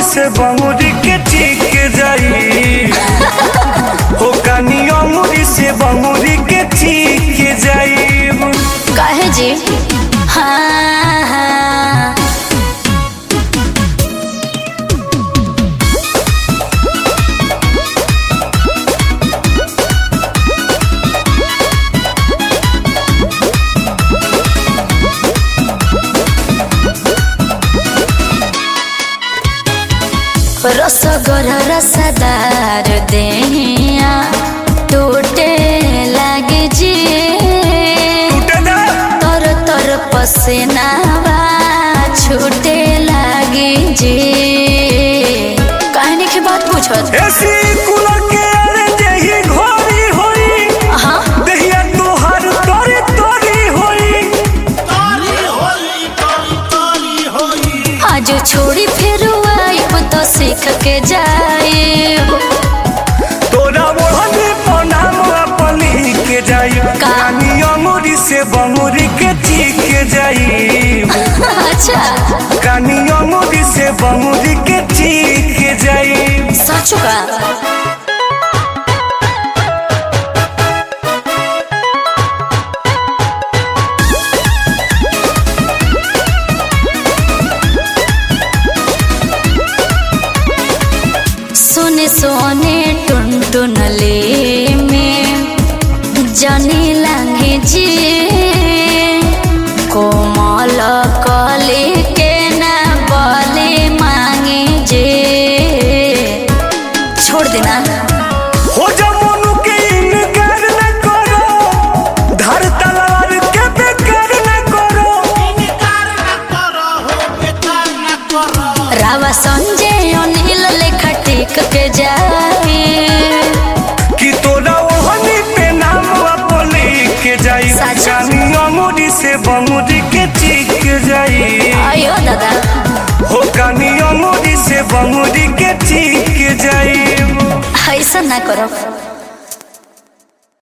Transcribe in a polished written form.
से बंगुरी के ठीक जाई हो कानी अंगूरी से बंगुरी के ठीक जाई। काहे जी? हाँ हाँ रसगर रसदार देहिया टूटे लागे जी तर तर पसेनावा छूटे लागे जी। कहने की बात पूछत ऐसी कूलर के अरे देही घोरी होई हाँ देहिया तोहर तोरी तोरी होई तोरी होई आज छोड़ी फिर आइब तो सीख के जाइब तोरा मोहनी पनाम अपनी के जाई कानी अंगूरी से बंगुरी के ठीक जाई। अच्छा कानी अंगूरी से बंगुरी के ठीक जाई। सच का सोने सोने टुनटुनले में जानी लागे जी कोमल कले के ना बोले मांगे जे छोड़ देना हो जमुनु के इनकार न करो धर तलवार के बेकार न करो बेकार न करो रावा संजय अनिल लेखा टिक के जाए कि तोरा ओहनी पे नाम अपने के जाई कानी अंगूरी से बंगुरी के ठीक जाई। आयो दादा हो कानी अंगूरी से बंगुरी के ठीक जाई। ऐसा ना करो।